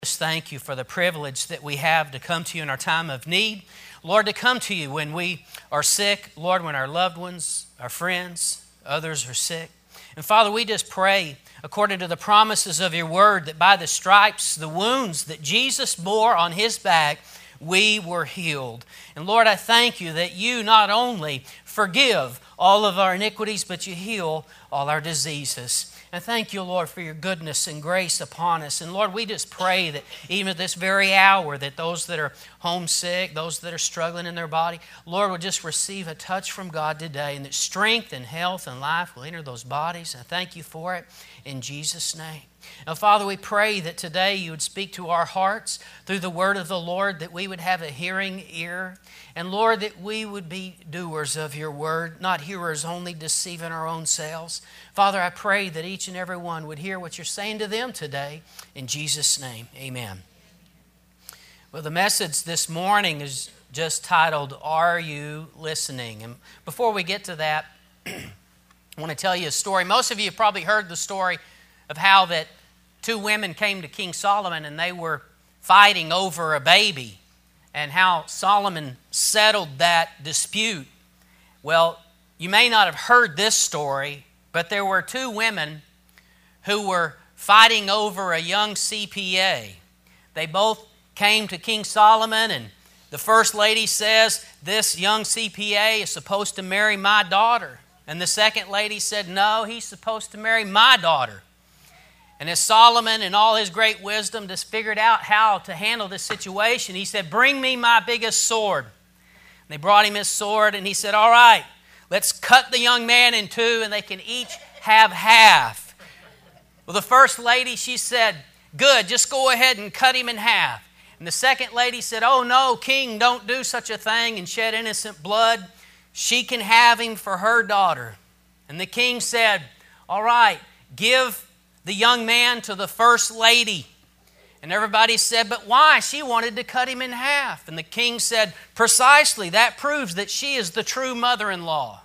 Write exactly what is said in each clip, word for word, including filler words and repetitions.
Just thank you for the privilege that we have to come to you in our time of need. Lord, to come to you when we are sick. Lord, when our loved ones, our friends, others are sick. And Father, we just pray, according to the promises of your word, that by the stripes, the wounds that Jesus bore on his back, we were healed. And Lord, I thank you that you not only forgive all of our iniquities, but you heal all our diseases. And thank you, Lord, for your goodness and grace upon us. And Lord, we just pray that even at this very hour, that those that are homesick, those that are struggling in their body, Lord, will just receive a touch from God today, and that strength and health and life will enter those bodies. I thank you for it in Jesus' name. Now, Father, we pray that today you would speak to our hearts through the word of the Lord, that we would have a hearing ear. And Lord, that we would be doers of your word, not hearers only, deceiving our own selves. Father, I pray that each and every one would hear what you're saying to them today. In Jesus' name, amen. Well, the message this morning is just titled, Are You Listening? And before we get to that, I want to tell you a story. Most of you have probably heard the story of how that two women came to King Solomon and they were fighting over a baby, and how Solomon settled that dispute. Well, you may not have heard this story, but there were two women who were fighting over a young C P A. They both came to King Solomon, and the first lady says, this young C P A is supposed to marry my daughter. And the second lady said, no, he's supposed to marry my daughter. And as Solomon, in all his great wisdom, just figured out how to handle this situation, he said, bring me my biggest sword. And they brought him his sword, and he said, all right, let's cut the young man in two, and they can each have half. Well, the first lady, she said, good, just go ahead and cut him in half. And the second lady said, oh no, king, don't do such a thing and shed innocent blood. She can have him for her daughter. And the king said, all right, give the young man to the first lady. And everybody said, but why? She wanted to cut him in half. And the king said, precisely, that proves that she is the true mother-in-law.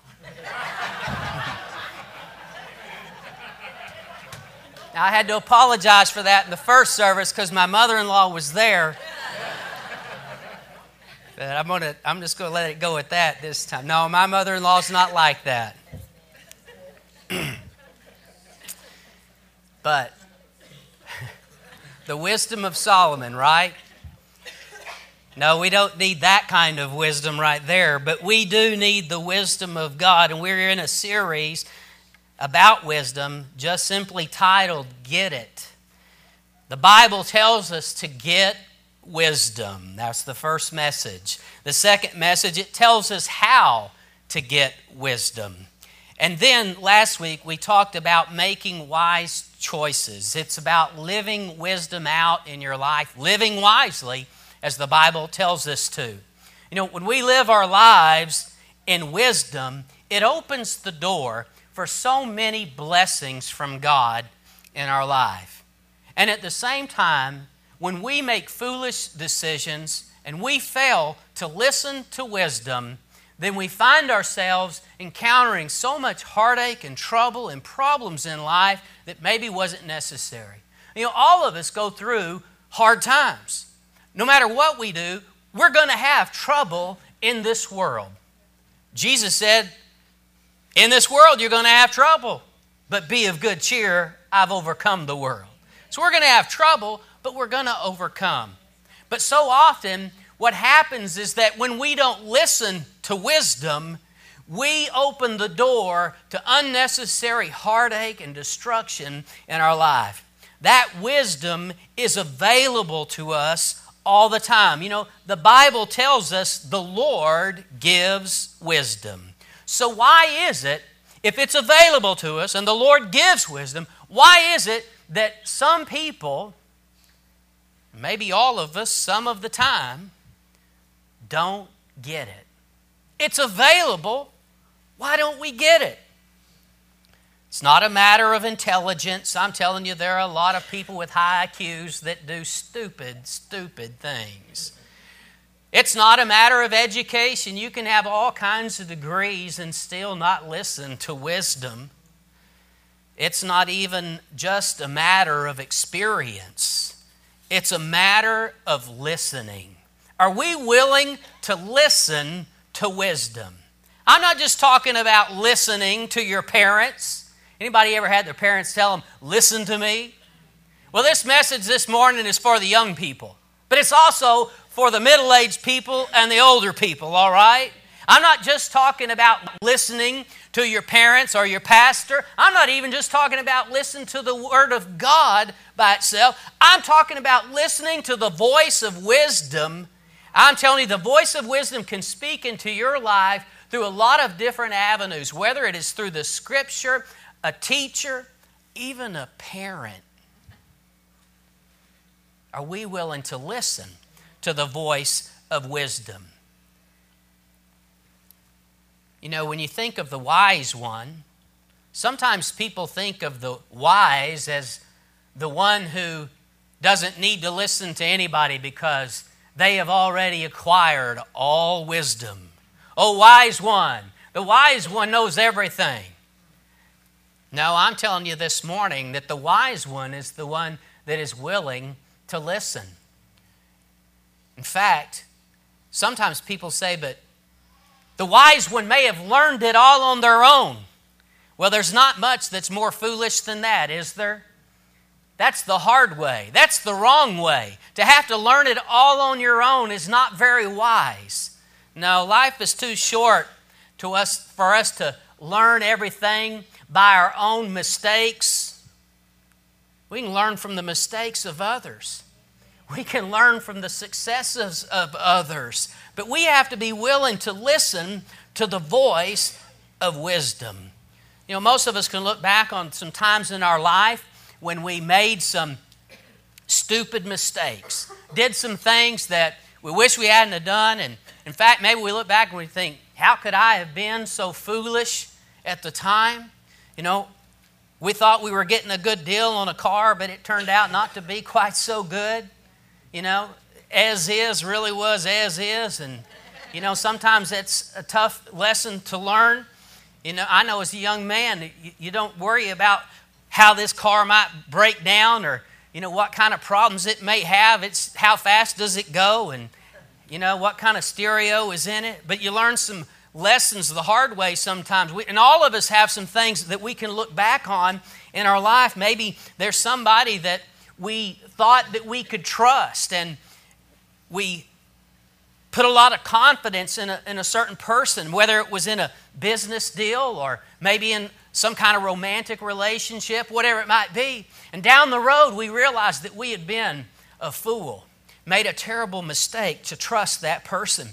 Now, I had to apologize for that in the first service because my mother-in-law was there. But I'm gonna, I'm just going to let it go at that this time. No, my mother-in-law's not like that. But the wisdom of Solomon, right? No, we don't need that kind of wisdom right there, but we do need the wisdom of God. And we're in a series about wisdom, just simply titled, Get It. The Bible tells us to get wisdom. That's the first message. The second message, it tells us how to get wisdom. And then last week we talked about making wise choices. It's about living wisdom out in your life, living wisely as the Bible tells us to. You know, when we live our lives in wisdom, it opens the door for so many blessings from God in our life. And at the same time, when we make foolish decisions and we fail to listen to wisdom, then we find ourselves encountering so much heartache and trouble and problems in life that maybe wasn't necessary. You know, all of us go through hard times. No matter what we do, we're going to have trouble in this world. Jesus said, in this world you're going to have trouble, but be of good cheer, I've overcome the world. So we're going to have trouble, but we're going to overcome. But so often, what happens is that when we don't listen to wisdom, we open the door to unnecessary heartache and destruction in our life. That wisdom is available to us all the time. You know, the Bible tells us the Lord gives wisdom. So why is it, if it's available to us and the Lord gives wisdom, why is it that some people, maybe all of us some of the time, don't get it? It's available. Why don't we get it? It's not a matter of intelligence. I'm telling you, there are a lot of people with high I Qs that do stupid, stupid things. It's not a matter of education. You can have all kinds of degrees and still not listen to wisdom. It's not even just a matter of experience. It's a matter of listening. Are we willing to listen to wisdom? I'm not just talking about listening to your parents. Anybody ever had their parents tell them, listen to me? Well, this message this morning is for the young people, but it's also for the middle-aged people and the older people, all right? I'm not just talking about listening to your parents or your pastor. I'm not even just talking about listening to the Word of God by itself. I'm talking about listening to the voice of wisdom. I'm telling you, the voice of wisdom can speak into your life through a lot of different avenues, whether it is through the Scripture, a teacher, even a parent. Are we willing to listen to the voice of wisdom? You know, when you think of the wise one, sometimes people think of the wise as the one who doesn't need to listen to anybody because they have already acquired all wisdom. Oh, wise one, the wise one knows everything. No, I'm telling you this morning that the wise one is the one that is willing to listen. In fact, sometimes people say, but the wise one may have learned it all on their own. Well, there's not much that's more foolish than that, is there? That's the hard way. That's the wrong way. To have to learn it all on your own is not very wise. No, life is too short to us for us to learn everything by our own mistakes. We can learn from the mistakes of others. We can learn from the successes of others. But we have to be willing to listen to the voice of wisdom. You know, most of us can look back on some times in our life when we made some stupid mistakes, did some things that we wish we hadn't have done. And in fact, maybe we look back and we think, how could I have been so foolish at the time? You know, we thought we were getting a good deal on a car, but it turned out not to be quite so good. You know, as is really was as is. And, you know, sometimes that's a tough lesson to learn. You know, I know as a young man, you, you don't worry about how this car might break down or, you know, what kind of problems it may have. It's how fast does it go and, you know, what kind of stereo is in it. But you learn some lessons the hard way sometimes. We, and all of us have some things that we can look back on in our life. Maybe there's somebody that we thought that we could trust, and we put a lot of confidence in a, in a certain person, whether it was in a business deal or maybe in some kind of romantic relationship, whatever it might be. And down the road, we realized that we had been a fool, made a terrible mistake to trust that person.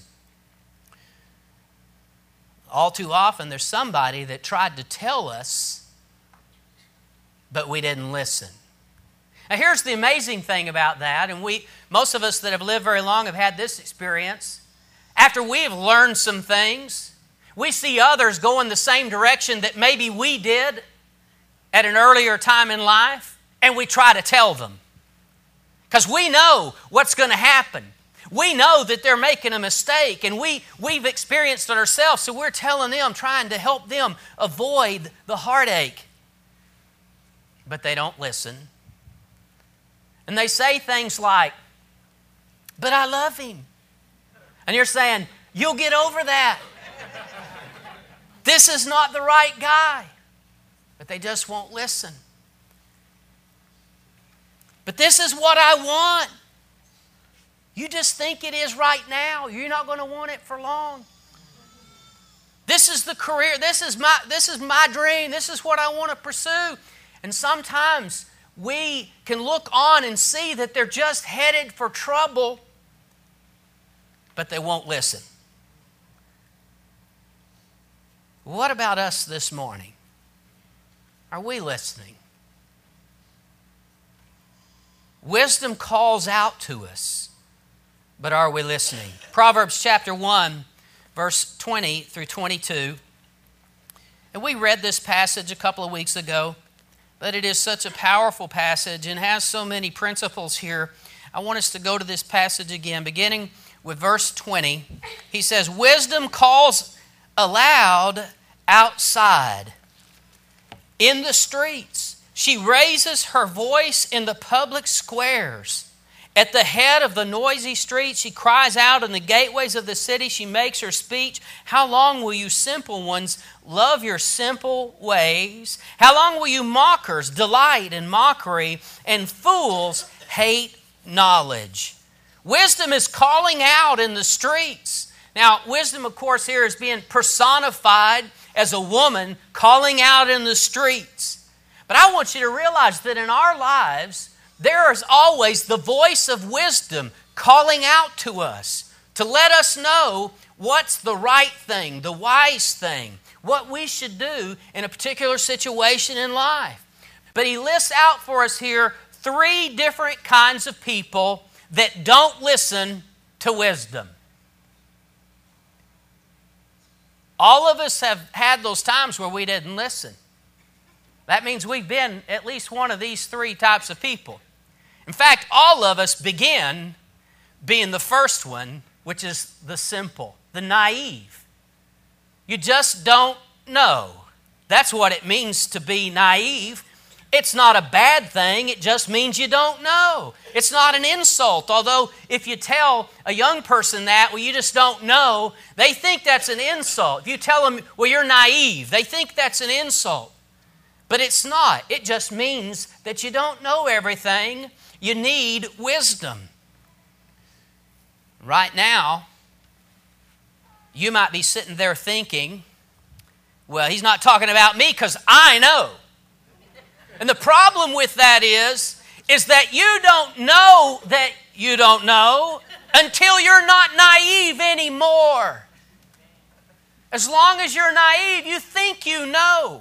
All too often, there's somebody that tried to tell us, but we didn't listen. Now, here's the amazing thing about that, and we, most of us that have lived very long have had this experience. After we have learned some things, we see others go in the same direction that maybe we did at an earlier time in life, and we try to tell them. Because we know what's going to happen. We know that they're making a mistake, and we, we've experienced it ourselves, so we're telling them, trying to help them avoid the heartache. But they don't listen. And they say things like, but I love him. And you're saying, you'll get over that. This is not the right guy. But they just won't listen. But this is what I want. You just think it is right now. You're not going to want it for long. This is the career. This is my, this is my dream. This is what I want to pursue. And sometimes we can look on and see that they're just headed for trouble, but they won't listen. What about us this morning? Are we listening? Wisdom calls out to us, but are we listening? Proverbs chapter one, verse twenty through twenty-two. And we read this passage a couple of weeks ago. But it is such a powerful passage and has so many principles here. I want us to go to this passage again, beginning with verse twenty. He says, wisdom calls aloud outside in the streets. She raises her voice in the public squares. At the head of the noisy street, she cries out in the gateways of the city. She makes her speech. How long will you simple ones love your simple ways? How long will you mockers delight in mockery and fools hate knowledge? Wisdom is calling out in the streets. Now, wisdom, of course, here is being personified as a woman calling out in the streets. But I want you to realize that in our lives, there is always the voice of wisdom calling out to us to let us know what's the right thing, the wise thing, what we should do in a particular situation in life. But he lists out for us here three different kinds of people that don't listen to wisdom. All of us have had those times where we didn't listen. That means we've been at least one of these three types of people. In fact, all of us begin being the first one, which is the simple, the naive. You just don't know. That's what it means to be naive. It's not a bad thing. It just means you don't know. It's not an insult. Although if you tell a young person that, well, you just don't know, they think that's an insult. If you tell them, well, you're naive, they think that's an insult. But it's not. It just means that you don't know everything. You need wisdom. Right now, you might be sitting there thinking, well, he's not talking about me because I know. And the problem with that is, is that you don't know that you don't know until you're not naive anymore. As long as you're naive, you think you know.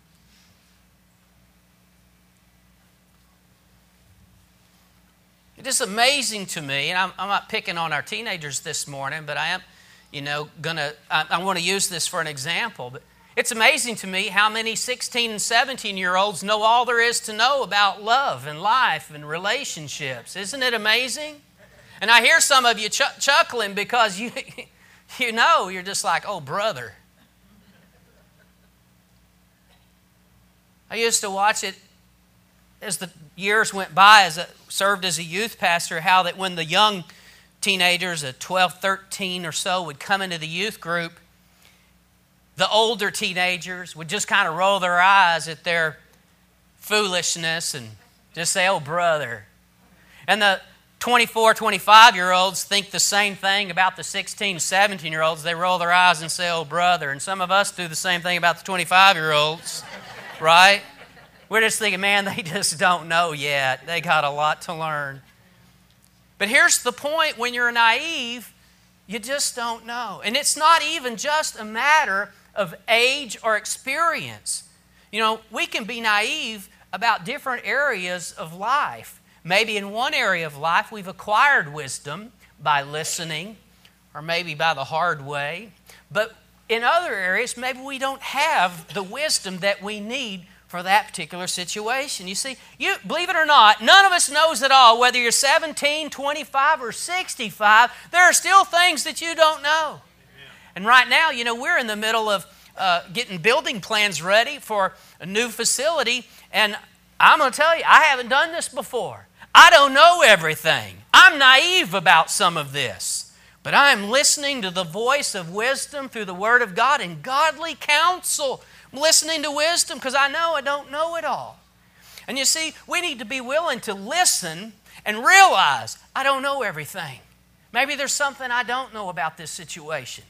It is amazing to me, and I'm, I'm not picking on our teenagers this morning, but I am, you know, gonna. I, I want to use this for an example. But it's amazing to me how many sixteen and seventeen-year-olds know all there is to know about love and life and relationships. Isn't it amazing? And I hear some of you ch- chuckling because you, you know, you're just like, oh, brother. I used to watch it as the years went by, as I served as a youth pastor, how that when the young teenagers, at twelve, thirteen or so, would come into the youth group, the older teenagers would just kind of roll their eyes at their foolishness and just say, oh, brother. And the twenty-four, twenty-five-year-olds think the same thing about the sixteen, seventeen-year-olds. They roll their eyes and say, oh, brother. And some of us do the same thing about the twenty-five-year-olds, right? We're just thinking, man, they just don't know yet. They got a lot to learn. But here's the point. When you're naive, you just don't know. And it's not even just a matter of age or experience. You know, we can be naive about different areas of life. Maybe in one area of life, we've acquired wisdom by listening, or maybe by the hard way. But in other areas, maybe we don't have the wisdom that we need for that particular situation. You see, you believe it or not, none of us knows it all. Whether you're seventeen, twenty-five, or sixty-five, there are still things that you don't know. Amen. And right now, you know, we're in the middle of uh, getting building plans ready for a new facility. And I'm going to tell you, I haven't done this before. I don't know everything. I'm naive about some of this. But I am listening to the voice of wisdom through the Word of God and godly counsel. I'm listening to wisdom because I know I don't know it all. And you see, we need to be willing to listen and realize I don't know everything. Maybe there's something I don't know about this situation.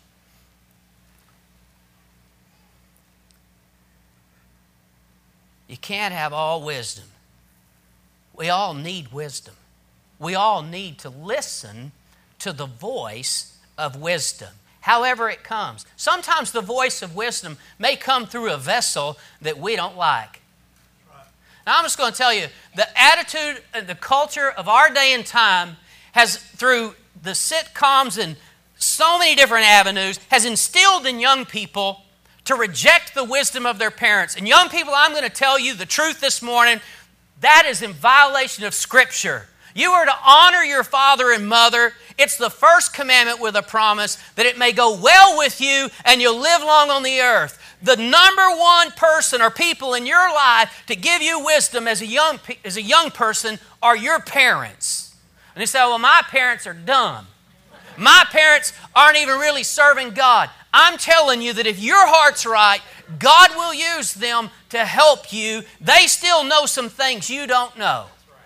You can't have all wisdom. We all need wisdom. We all need to listen to the voice of wisdom, however it comes. Sometimes the voice of wisdom may come through a vessel that we don't like. Right. Now I'm just going to tell you, the attitude and the culture of our day and time has, through the sitcoms and so many different avenues, has instilled in young people to reject the wisdom of their parents. And young people, I'm going to tell you the truth this morning. That is in violation of Scripture. You are to honor your father and mother. It's the first commandment with a promise that it may go well with you and you'll live long on the earth. The number one person or people in your life to give you wisdom as a young, as a young person are your parents. And they say, well, my parents are dumb. My parents aren't even really serving God. I'm telling you that if your heart's right, God will use them to help you. They still know some things you don't know.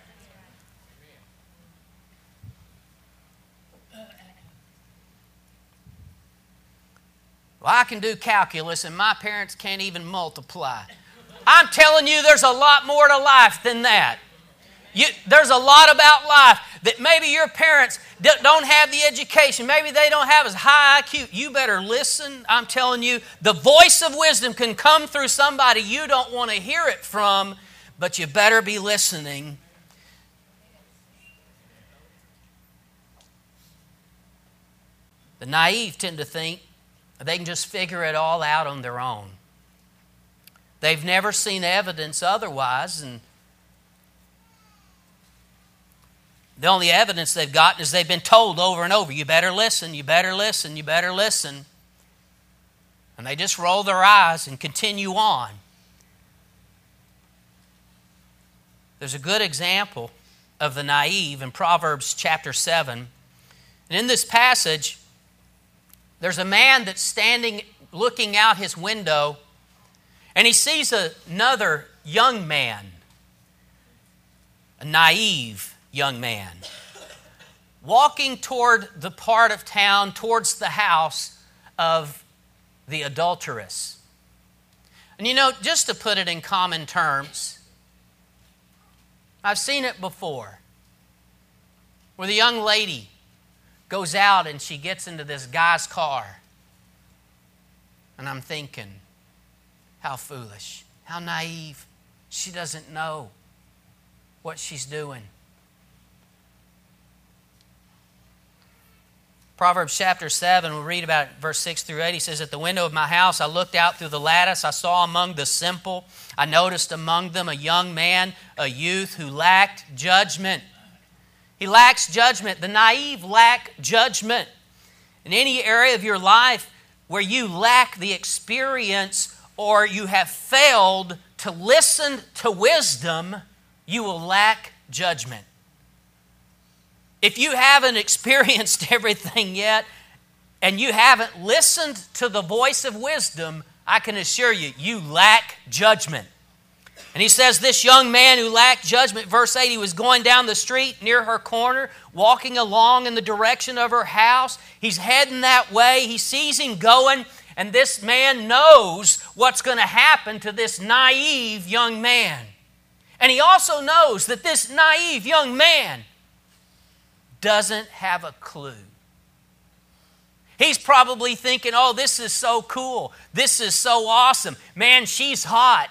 Well, I can do calculus and my parents can't even multiply. I'm telling you, there's a lot more to life than that. You, there's a lot about life that maybe your parents don't have the education. Maybe they don't have as high I Q. You better listen. I'm telling you, the voice of wisdom can come through somebody you don't want to hear it from, but you better be listening. The naive tend to think they can just figure it all out on their own. They've never seen evidence otherwise, and the only evidence they've gotten is they've been told over and over, you better listen, you better listen, you better listen. And they just roll their eyes and continue on. There's a good example of the naive in Proverbs chapter seven. And in this passage, there's a man that's standing looking out his window, and he sees another young man, a naive young man, walking toward the part of town, towards the house of the adulteress. And you know, just to put it in common terms, I've seen it before, where the young lady goes out and she gets into this guy's car. And I'm thinking, how foolish, how naive. She doesn't know what she's doing. Proverbs chapter seven, we'll read about it, verse six through eight. He says, at the window of my house I looked out through the lattice. I saw among the simple. I noticed among them a young man, a youth who lacked judgment. He lacks judgment. The naive lack judgment. In any area of your life where you lack the experience or you have failed to listen to wisdom, you will lack judgment. If you haven't experienced everything yet and you haven't listened to the voice of wisdom, I can assure you, you lack judgment. And he says this young man who lacked judgment, verse eight, he was going down the street near her corner, walking along in the direction of her house. He's heading that way. He sees him going, and this man knows what's going to happen to this naive young man. And he also knows that this naive young man doesn't have a clue. He's probably thinking, oh, this is so cool. This is so awesome. Man, she's hot.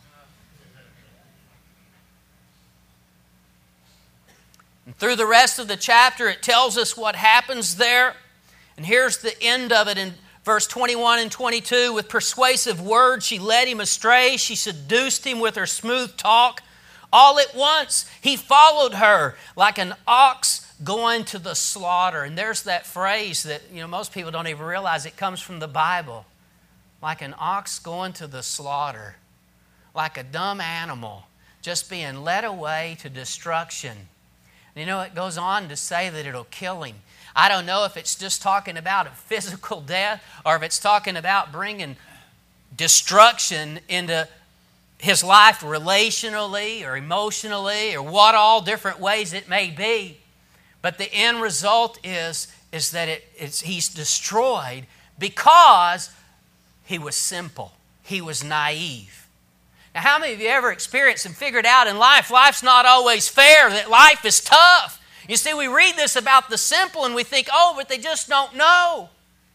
And through the rest of the chapter, it tells us what happens there. And here's the end of it in verse twenty-one and twenty-two. With persuasive words, she led him astray. She seduced him with her smooth talk. All at once, he followed her like an ox going to the slaughter. And there's that phrase that, you know, most people don't even realize it comes from the Bible. Like an ox going to the slaughter. Like a dumb animal just being led away to destruction. And you know, it goes on to say that it'll kill him. I don't know if it's just talking about a physical death or if it's talking about bringing destruction into his life relationally or emotionally or what all different ways it may be. But the end result is, is that it, it's, he's destroyed because he was simple. He was naive. Now, how many of you ever experienced and figured out in life, life's not always fair, that life is tough? You see, we read this about the simple and we think, oh, but they just don't know.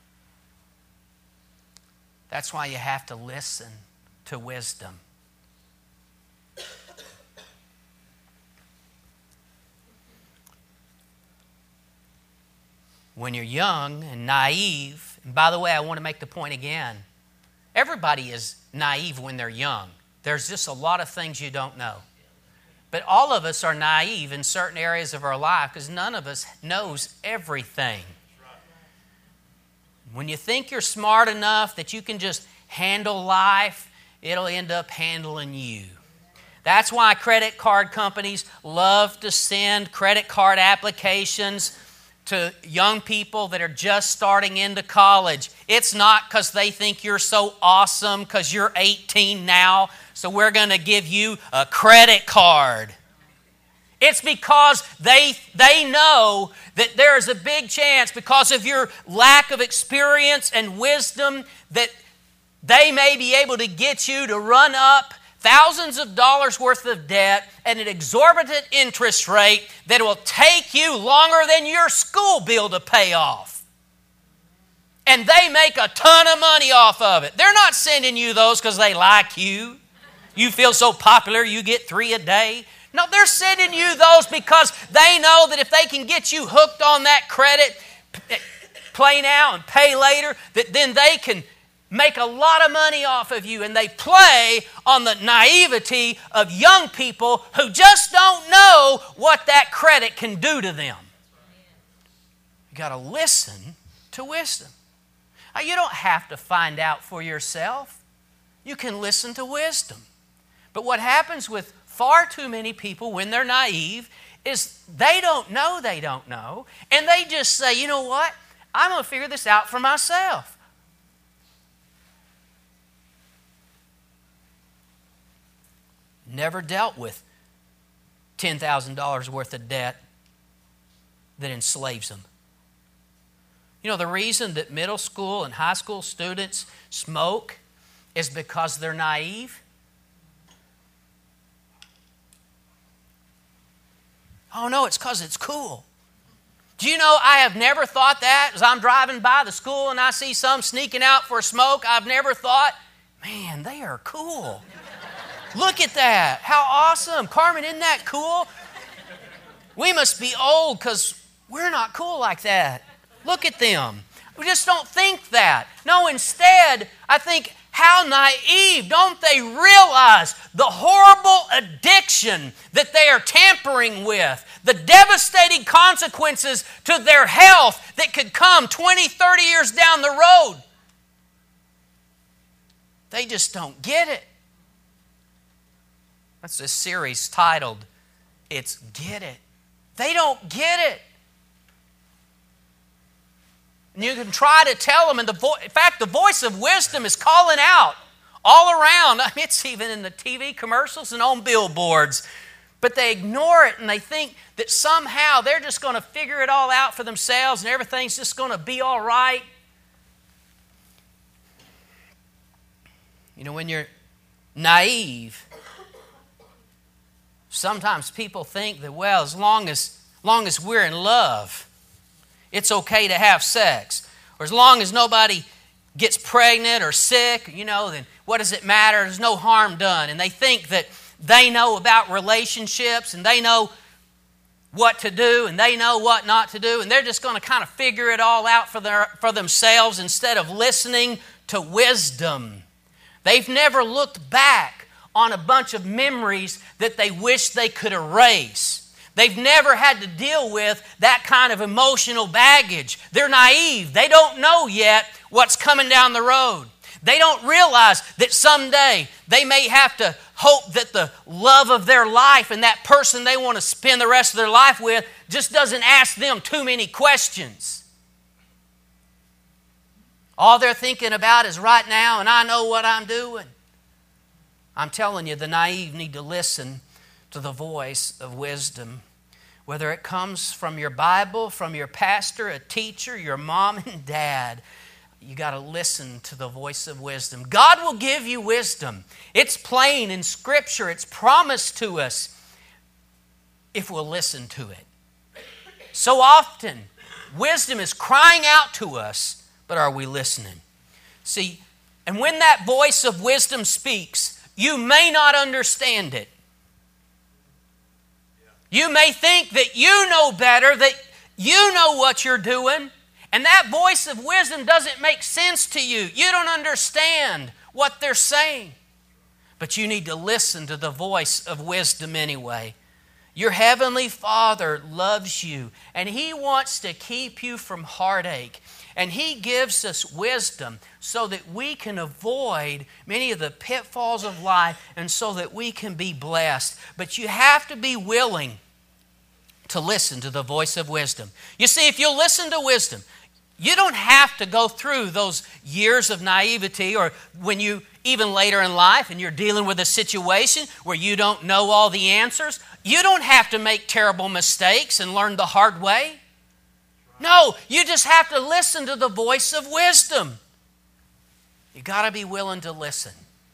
That's why you have to listen to wisdom. When you're young and naive, and by the way, I want to make the point again, everybody is naive when they're young. There's just a lot of things you don't know. But all of us are naive in certain areas of our life because none of us knows everything. When you think you're smart enough that you can just handle life, it'll end up handling you. That's why credit card companies love to send credit card applications to young people that are just starting into college. It's not because they think you're so awesome because you're eighteen now, so we're going to give you a credit card. It's because they, they know that there is a big chance, because of your lack of experience and wisdom, that they may be able to get you to run up thousands of dollars worth of debt at an exorbitant interest rate that will take you longer than your school bill to pay off. And they make a ton of money off of it. They're not sending you those because they like you. You feel so popular, you get three a day. No, they're sending you those because they know that if they can get you hooked on that credit, play now and pay later, that then they can make a lot of money off of you. And they play on the naivety of young people who just don't know what that credit can do to them. You got to listen to wisdom. Now, you don't have to find out for yourself. You can listen to wisdom. But what happens with far too many people when they're naive is they don't know they don't know. And they just say, you know what? I'm going to figure this out for myself. Never dealt with ten thousand dollars worth of debt that enslaves them. You know, the reason that middle school and high school students smoke is because they're naive. Oh no, it's because it's cool. Do you know, I have never thought that as I'm driving by the school and I see some sneaking out for a smoke. I've never thought, man, they are cool. Look at that. How awesome. Carmen, isn't that cool? We must be old because we're not cool like that. Look at them. We just don't think that. No, instead, I think, how naive. Don't they realize the horrible addiction that they are tampering with, the devastating consequences to their health that could come twenty, thirty years down the road? They just don't get it. That's a series titled, it's Get It. They don't get it. And you can try to tell them, and the vo- in fact, the voice of wisdom is calling out all around. I mean, it's even in the T V commercials and on billboards. But they ignore it and they think that somehow they're just going to figure it all out for themselves and everything's just going to be all right. You know, when you're naive, sometimes people think that, well, as long as, long as we're in love, it's okay to have sex. Or as long as nobody gets pregnant or sick, you know, then what does it matter? There's no harm done. And they think that they know about relationships and they know what to do and they know what not to do. And they're just going to kind of figure it all out for their, for themselves instead of listening to wisdom. They've never looked back on a bunch of memories that they wish they could erase. They've never had to deal with that kind of emotional baggage. They're naive. They don't know yet what's coming down the road. They don't realize that someday they may have to hope that the love of their life and that person they want to spend the rest of their life with just doesn't ask them too many questions. All they're thinking about is right now, and I know what I'm doing. I'm telling you, the naive need to listen to the voice of wisdom. Whether it comes from your Bible, from your pastor, a teacher, your mom and dad, you got to listen to the voice of wisdom. God will give you wisdom. It's plain in Scripture. It's promised to us if we'll listen to it. So often, wisdom is crying out to us, but are we listening? See, and when that voice of wisdom speaks, you may not understand it. You may think that you know better, that you know what you're doing, and that voice of wisdom doesn't make sense to you. You don't understand what they're saying. But you need to listen to the voice of wisdom anyway. Your Heavenly Father loves you, and He wants to keep you from heartache. And He gives us wisdom so that we can avoid many of the pitfalls of life and so that we can be blessed. But you have to be willing to listen to the voice of wisdom. You see, if you'll listen to wisdom, you don't have to go through those years of naivety, or when you, even later in life, and you're dealing with a situation where you don't know all the answers. You don't have to make terrible mistakes and learn the hard way. No, you just have to listen to the voice of wisdom. You got to be willing to listen.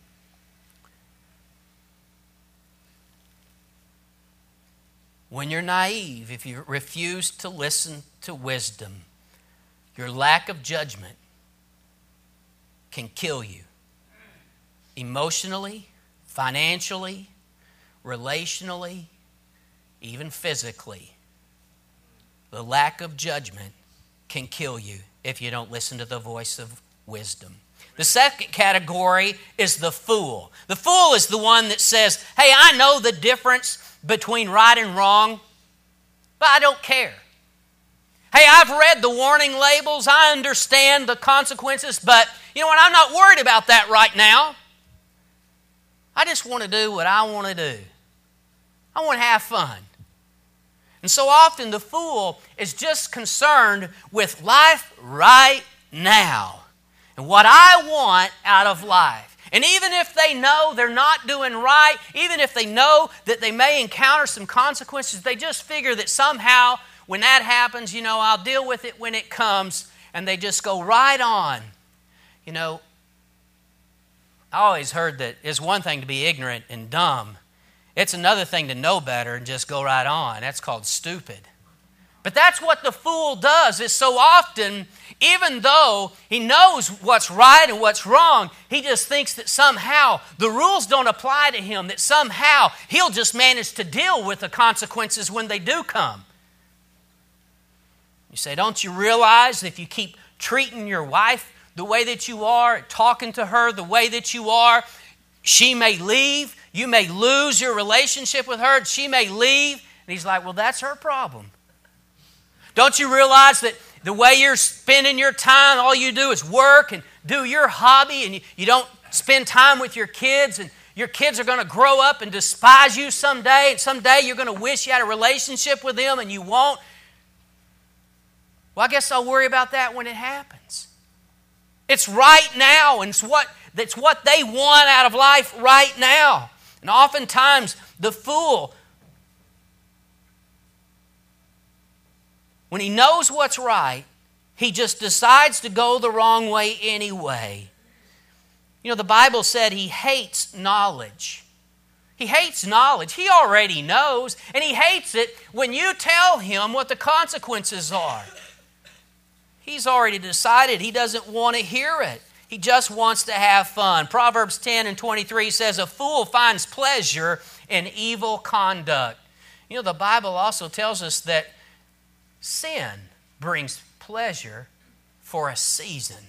When you're naive, if you refuse to listen to wisdom, your lack of judgment can kill you. Emotionally, financially, relationally, even physically. The lack of judgment can kill you if you don't listen to the voice of wisdom. The second category is the fool. The fool is the one that says, hey, I know the difference between right and wrong, but I don't care. Hey, I've read the warning labels. I understand the consequences, but you know what? I'm not worried about that right now. I just want to do what I want to do. I want to have fun. And so often the fool is just concerned with life right now and what I want out of life. And even if they know they're not doing right, even if they know that they may encounter some consequences, they just figure that somehow when that happens, you know, I'll deal with it when it comes, and they just go right on. You know, I always heard that it's one thing to be ignorant and dumb. It's another thing to know better and just go right on. That's called stupid. But that's what the fool does, is so often, even though he knows what's right and what's wrong, he just thinks that somehow the rules don't apply to him, that somehow he'll just manage to deal with the consequences when they do come. You say, don't you realize if you keep treating your wife the way that you are, talking to her the way that you are, she may leave, you may lose your relationship with her, and she may leave. And he's like, well, that's her problem. Don't you realize that the way you're spending your time, all you do is work and do your hobby, and you, you don't spend time with your kids, and your kids are going to grow up and despise you someday, and someday you're going to wish you had a relationship with them, and you won't. Well, I guess I'll worry about that when it happens. It's right now, and it's what, it's what they want out of life right now. And oftentimes, the fool, when he knows what's right, he just decides to go the wrong way anyway. You know, the Bible said he hates knowledge. He hates knowledge. He already knows, and he hates it when you tell him what the consequences are. He's already decided he doesn't want to hear it. He just wants to have fun. Proverbs ten and twenty-three says, a fool finds pleasure in evil conduct. You know, the Bible also tells us that sin brings pleasure for a season.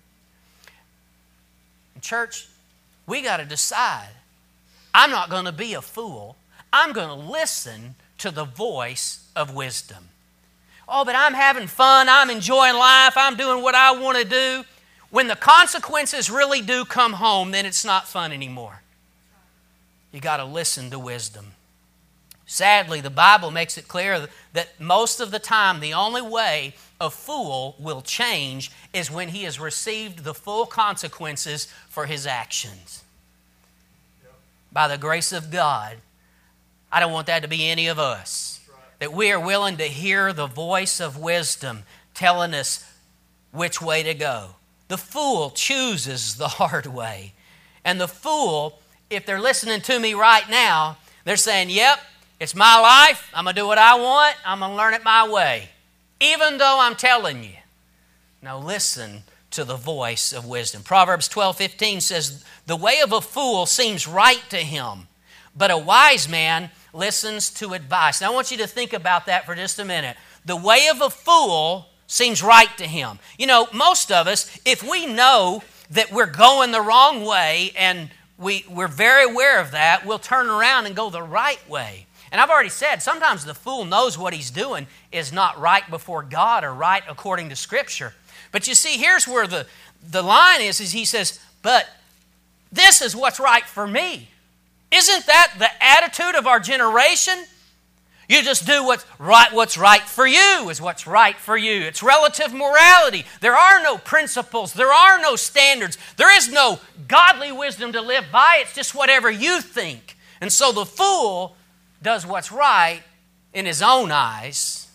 In church, we got to decide, I'm not going to be a fool. I'm going to listen to the voice of wisdom. Oh, but I'm having fun. I'm enjoying life. I'm doing what I want to do. When the consequences really do come home, then it's not fun anymore. You got to listen to wisdom. Sadly, the Bible makes it clear that most of the time, the only way a fool will change is when he has received the full consequences for his actions. Yep. By the grace of God, I don't want that to be any of us. Right. That we are willing to hear the voice of wisdom telling us which way to go. The fool chooses the hard way. And the fool, if they're listening to me right now, they're saying, yep, it's my life. I'm going to do what I want. I'm going to learn it my way. Even though I'm telling you. Now listen to the voice of wisdom. Proverbs twelve fifteen says, the way of a fool seems right to him, but a wise man listens to advice. Now I want you to think about that for just a minute. The way of a fool seems right to him. You know, most of us, if we know that we're going the wrong way and we, we're very aware of that, we'll turn around and go the right way. And I've already said, sometimes the fool knows what he's doing is not right before God or right according to Scripture. But you see, here's where the, the line is, is he says, but this is what's right for me. Isn't that the attitude of our generation? You just do what's right, what's right for you is what's right for you. It's relative morality. There are no principles. There are no standards. There is no godly wisdom to live by. It's just whatever you think. And so the fool does what's right in his own eyes.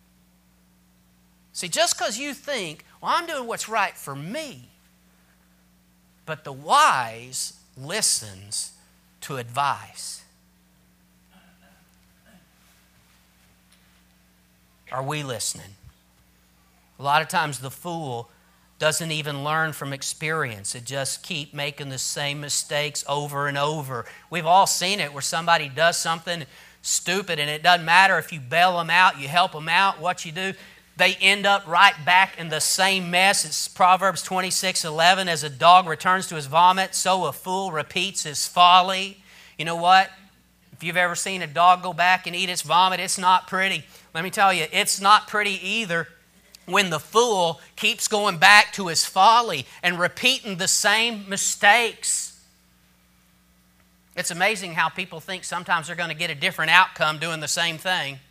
See, just because you think, well, I'm doing what's right for me. But the wise listens to advice. Are we listening? A lot of times the fool doesn't even learn from experience. It just keep making the same mistakes over and over. We've all seen it where somebody does something stupid and it doesn't matter if you bail them out, you help them out, what you do. They end up right back in the same mess. It's Proverbs twenty-six eleven. As a dog returns to his vomit, so a fool repeats his folly. You know what? If you've ever seen a dog go back and eat its vomit, it's not pretty. Let me tell you, it's not pretty either when the fool keeps going back to his folly and repeating the same mistakes. It's amazing how people think sometimes they're going to get a different outcome doing the same thing.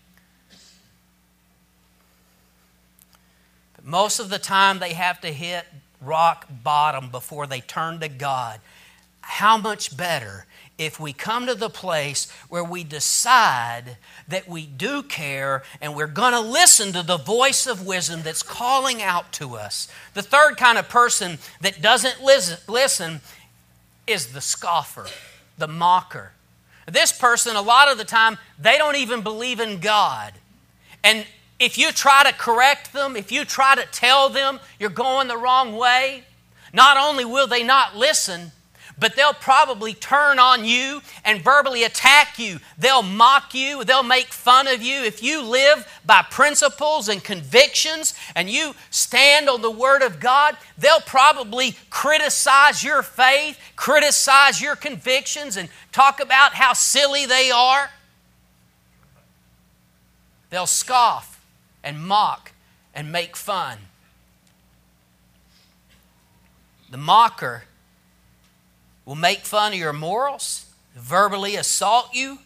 But most of the time they have to hit rock bottom before they turn to God. How much better if we come to the place where we decide that we do care and we're going to listen to the voice of wisdom that's calling out to us. The third kind of person that doesn't listen is the scoffer, the mocker. This person, a lot of the time, they don't even believe in God. And if you try to correct them, if you try to tell them you're going the wrong way, not only will they not listen, but they'll probably turn on you and verbally attack you. They'll mock you. They'll make fun of you. If you live by principles and convictions and you stand on the Word of God, they'll probably criticize your faith, criticize your convictions, and talk about how silly they are. They'll scoff and mock and make fun. The mocker will make fun of your morals, verbally assault you,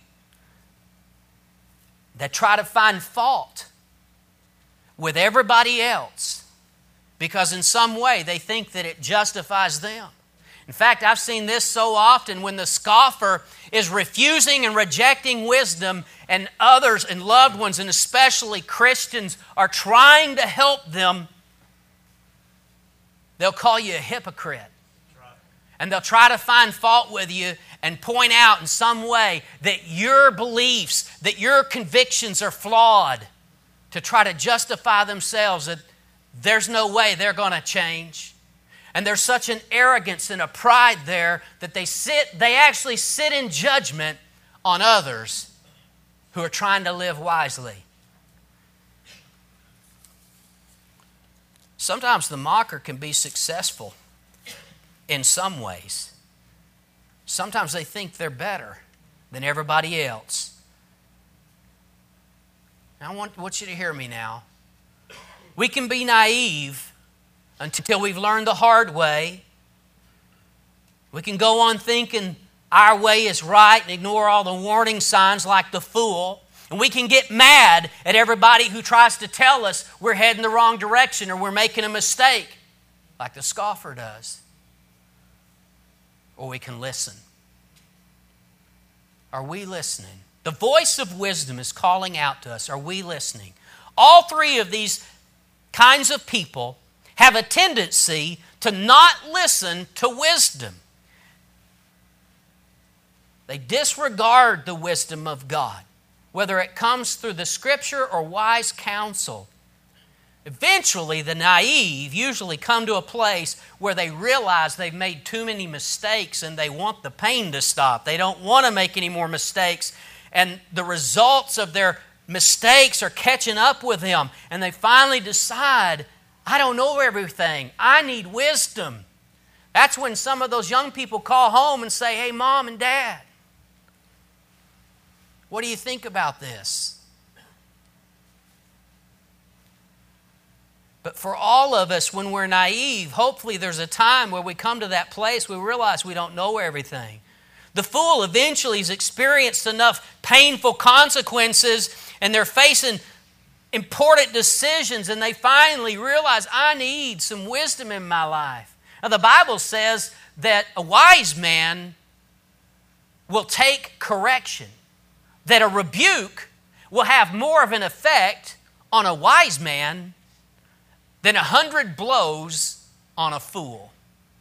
that try to find fault with everybody else because in some way they think that it justifies them. In fact, I've seen this so often when the scoffer is refusing and rejecting wisdom and others and loved ones and especially Christians are trying to help them, they'll call you a hypocrite. And they'll try to find fault with you and point out in some way that your beliefs, that your convictions are flawed to try to justify themselves that there's no way they're going to change. And there's such an arrogance and a pride there that they sit, they actually sit in judgment on others who are trying to live wisely. Sometimes the mocker can be successful in some ways. Sometimes they think they're better than everybody else. Now, I want, want you to hear me now. We can be naive until we've learned the hard way. We can go on thinking our way is right and ignore all the warning signs like the fool. And we can get mad at everybody who tries to tell us we're heading the wrong direction or we're making a mistake, like the scoffer does. Or we can listen. Are we listening? The voice of wisdom is calling out to us. Are we listening? All three of these kinds of people have a tendency to not listen to wisdom. They disregard the wisdom of God, whether it comes through the Scripture or wise counsel. Eventually, the naive usually come to a place where they realize they've made too many mistakes and they want the pain to stop. They don't want to make any more mistakes. And the results of their mistakes are catching up with them. And they finally decide, I don't know everything. I need wisdom. That's when some of those young people call home and say, hey, Mom and Dad, What do you think about this? But for all of us, when we're naive, hopefully there's a time where we come to that place where we realize we don't know everything. The fool eventually has experienced enough painful consequences and they're facing important decisions and they finally realize, I need some wisdom in my life. Now the Bible says that a wise man will take correction, that a rebuke will have more of an effect on a wise man than a hundred blows on a fool.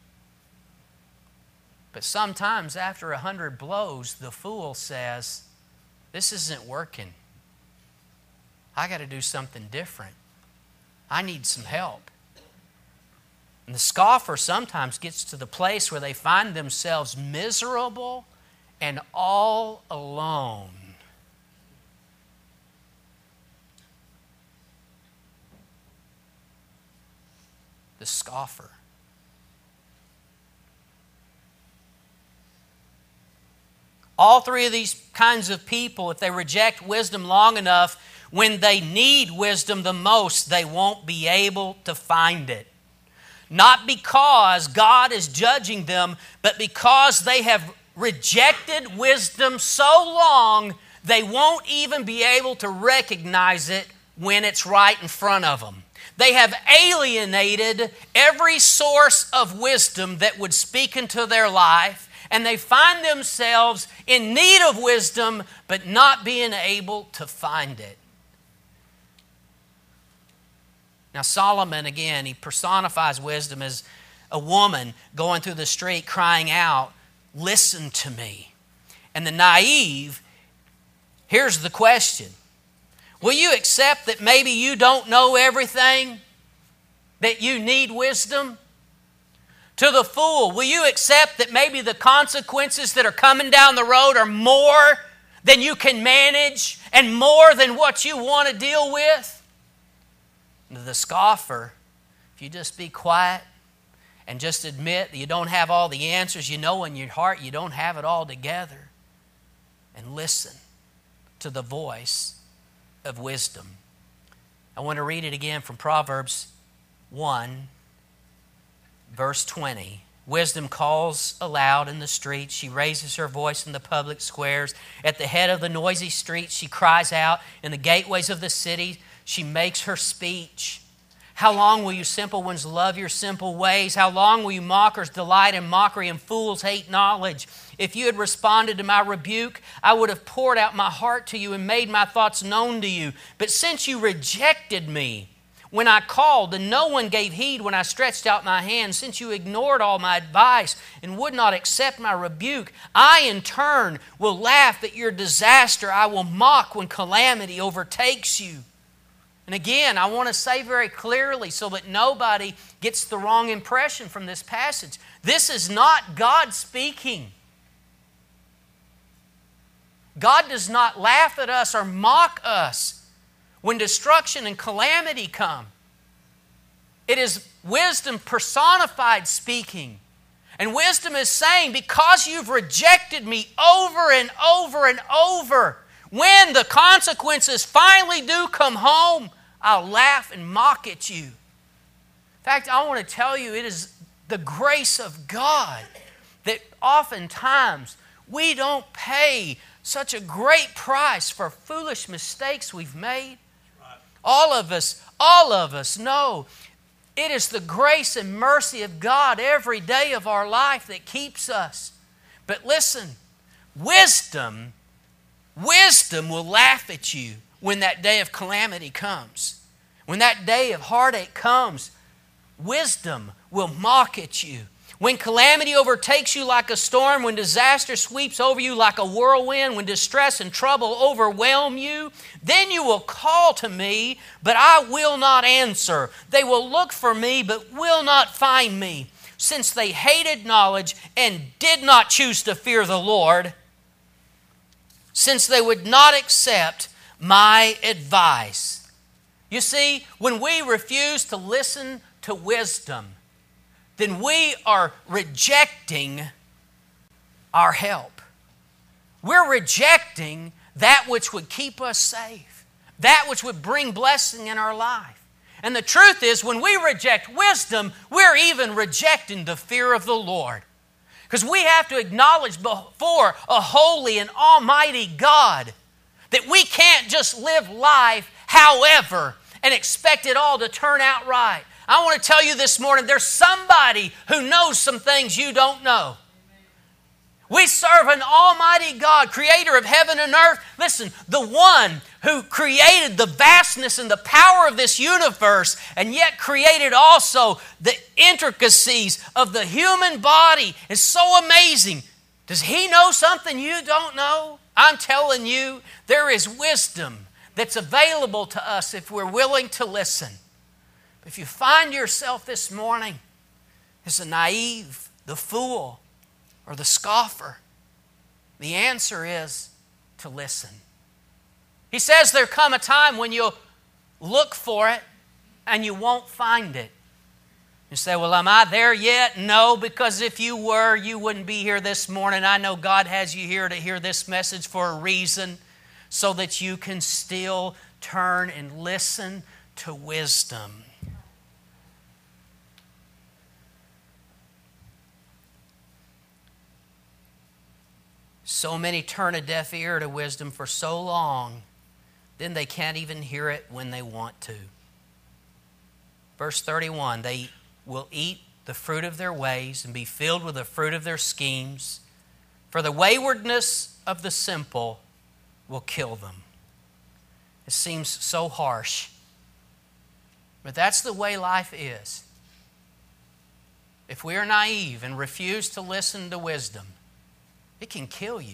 But sometimes after a hundred blows, the fool says, this isn't working. I got to do something different. I need some help. And the scoffer sometimes gets to the place where they find themselves miserable and all alone. The scoffer. All three of these kinds of people, if they reject wisdom long enough, when they need wisdom the most, they won't be able to find it. Not because God is judging them, but because they have rejected wisdom so long, they won't even be able to recognize it when it's right in front of them. They have alienated every source of wisdom that would speak into their life, and they find themselves in need of wisdom, but not being able to find it. Now Solomon, again, he personifies wisdom as a woman going through the street crying out, listen to me. And the naive, here's the question. Will you accept that maybe you don't know everything? That you need wisdom? To the fool, will you accept that maybe the consequences that are coming down the road are more than you can manage and more than what you want to deal with? And to the scoffer, if you just be quiet and just admit that you don't have all the answers, you know in your heart you don't have it all together, and listen to the voice of wisdom. I want to read it again from Proverbs one, verse twenty. Wisdom calls aloud in the streets. She raises her voice in the public squares. At the head of the noisy streets, she cries out. In the gateways of the city, she makes her speech. How long will you simple ones love your simple ways? How long will you mockers delight in mockery and fools hate knowledge? If you had responded to my rebuke, I would have poured out my heart to you and made my thoughts known to you. But since you rejected me when I called and no one gave heed when I stretched out my hand, since you ignored all my advice and would not accept my rebuke, I in turn will laugh at your disaster. I will mock when calamity overtakes you. And again, I want to say very clearly so that nobody gets the wrong impression from this passage. This is not God speaking. God does not laugh at us or mock us when destruction and calamity come. It is wisdom personified speaking. And wisdom is saying, because you've rejected me over and over and over, when the consequences finally do come home, I'll laugh and mock at you. In fact, I want to tell you, it is the grace of God that oftentimes we don't pay such a great price for foolish mistakes we've made. All of us, all of us know it is the grace and mercy of God every day of our life that keeps us. But listen, wisdom, wisdom will laugh at you when that day of calamity comes. When that day of heartache comes, wisdom will mock at you. When calamity overtakes you like a storm, when disaster sweeps over you like a whirlwind, when distress and trouble overwhelm you, then you will call to me, but I will not answer. They will look for me, but will not find me, since they hated knowledge and did not choose to fear the Lord, since they would not accept my advice. You see, when we refuse to listen to wisdom, then we are rejecting our help. We're rejecting that which would keep us safe, that which would bring blessing in our life. And the truth is, when we reject wisdom, we're even rejecting the fear of the Lord. Because we have to acknowledge before a holy and almighty God that we can't just live life however and expect it all to turn out right. I want to tell you this morning, there's somebody who knows some things you don't know. We serve an almighty God, creator of heaven and earth. Listen, the one who created the vastness and the power of this universe and yet created also the intricacies of the human body is so amazing. Does He know something you don't know? I'm telling you, there is wisdom that's available to us if we're willing to listen. If you find yourself this morning as the naive, the fool, or the scoffer, the answer is to listen. He says there'll come a time when you'll look for it and you won't find it. You say, well, am I there yet? No, because if you were, you wouldn't be here this morning. I know God has you here to hear this message for a reason, so that you can still turn and listen to wisdom. So many turn a deaf ear to wisdom for so long, then they can't even hear it when they want to. Verse thirty-one, they will eat the fruit of their ways and be filled with the fruit of their schemes, for the waywardness of the simple will kill them. It seems so harsh, but that's the way life is. If we are naive and refuse to listen to wisdom, it can kill you.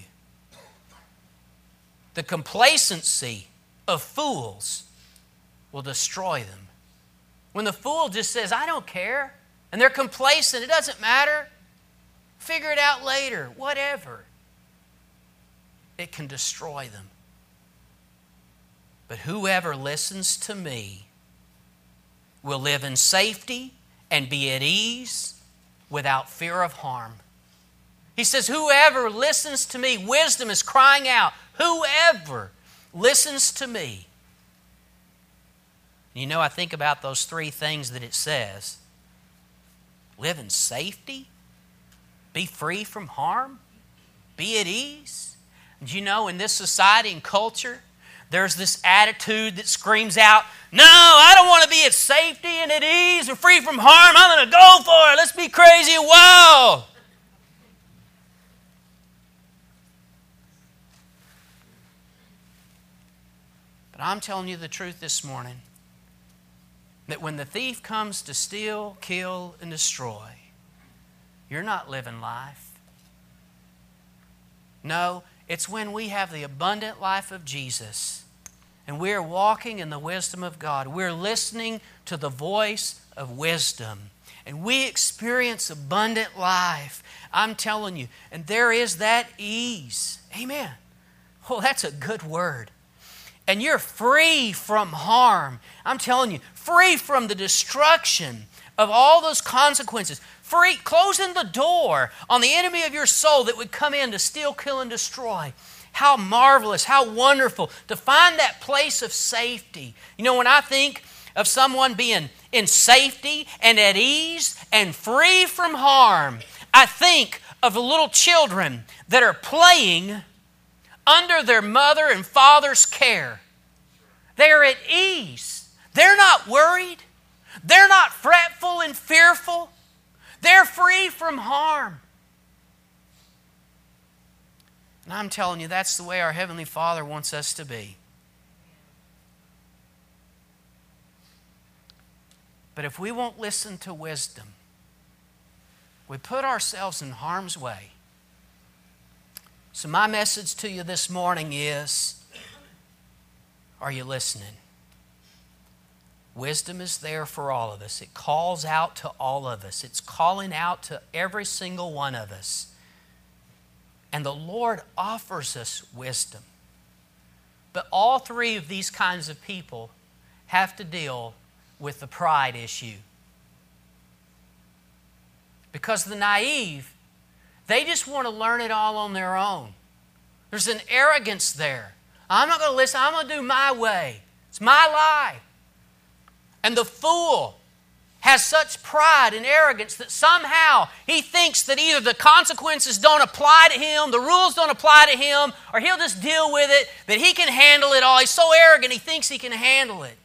The complacency of fools will destroy them. When the fool just says, I don't care, and they're complacent, it doesn't matter, figure it out later, whatever, it can destroy them. But whoever listens to me will live in safety and be at ease without fear of harm. He says, whoever listens to me, wisdom is crying out, whoever listens to me. You know, I think about those three things that it says. Live in safety, be free from harm, be at ease. And you know, in this society and culture, there's this attitude that screams out, no, I don't want to be at safety and at ease and free from harm. I'm going to go for it. Let's be crazy and wild. But I'm telling you the truth this morning, that when the thief comes to steal, kill, and destroy, you're not living life. No, it's when we have the abundant life of Jesus and we're walking in the wisdom of God. We're listening to the voice of wisdom and we experience abundant life. I'm telling you, and there is that ease. Amen. Oh, that's a good word. And you're free from harm. I'm telling you, free from the destruction of all those consequences. Free, closing the door on the enemy of your soul that would come in to steal, kill, and destroy. How marvelous, how wonderful to find that place of safety. You know, when I think of someone being in safety and at ease and free from harm, I think of the little children that are playing under their mother and father's care. They're at ease. They're not worried. They're not fretful and fearful. They're free from harm. And I'm telling you, that's the way our Heavenly Father wants us to be. But if we won't listen to wisdom, we put ourselves in harm's way. So my message to you this morning is, are you listening? Wisdom is there for all of us. It calls out to all of us. It's calling out to every single one of us. And the Lord offers us wisdom. But all three of these kinds of people have to deal with the pride issue. Because the naive, they just want to learn it all on their own. There's an arrogance there. I'm not going to listen. I'm going to do my way. It's my life. And the fool has such pride and arrogance that somehow he thinks that either the consequences don't apply to him, the rules don't apply to him, or he'll just deal with it, that he can handle it all. He's so arrogant he thinks he can handle it.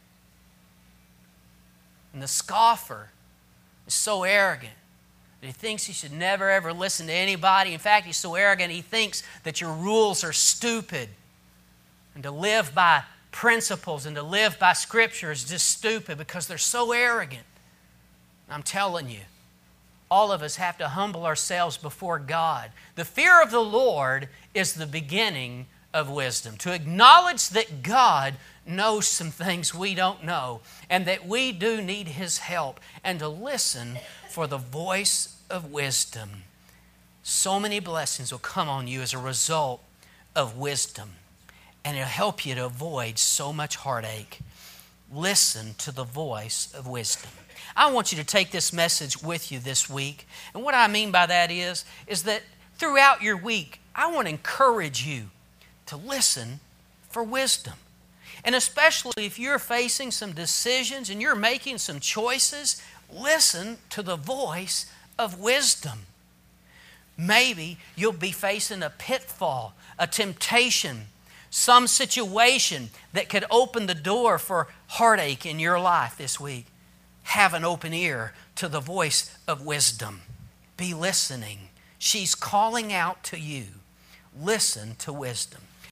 And the scoffer is so arrogant that he thinks he should never ever listen to anybody. In fact, he's so arrogant he thinks that your rules are stupid. And to live by principles and to live by Scripture is just stupid because they're so arrogant. I'm telling you, all of us have to humble ourselves before God. The fear of the Lord is the beginning of wisdom. To acknowledge that God knows some things we don't know and that we do need His help, and to listen for the voice of wisdom. So many blessings will come on you as a result of wisdom, and it'll help you to avoid so much heartache. Listen to the voice of wisdom. I want you to take this message with you this week. And what I mean by that is, is that throughout your week, I want to encourage you to listen for wisdom. And especially if you're facing some decisions and you're making some choices, listen to the voice of wisdom. Maybe you'll be facing a pitfall, a temptation, some situation that could open the door for heartache in your life this week. Have an open ear to the voice of wisdom. Be listening. She's calling out to you. Listen to wisdom.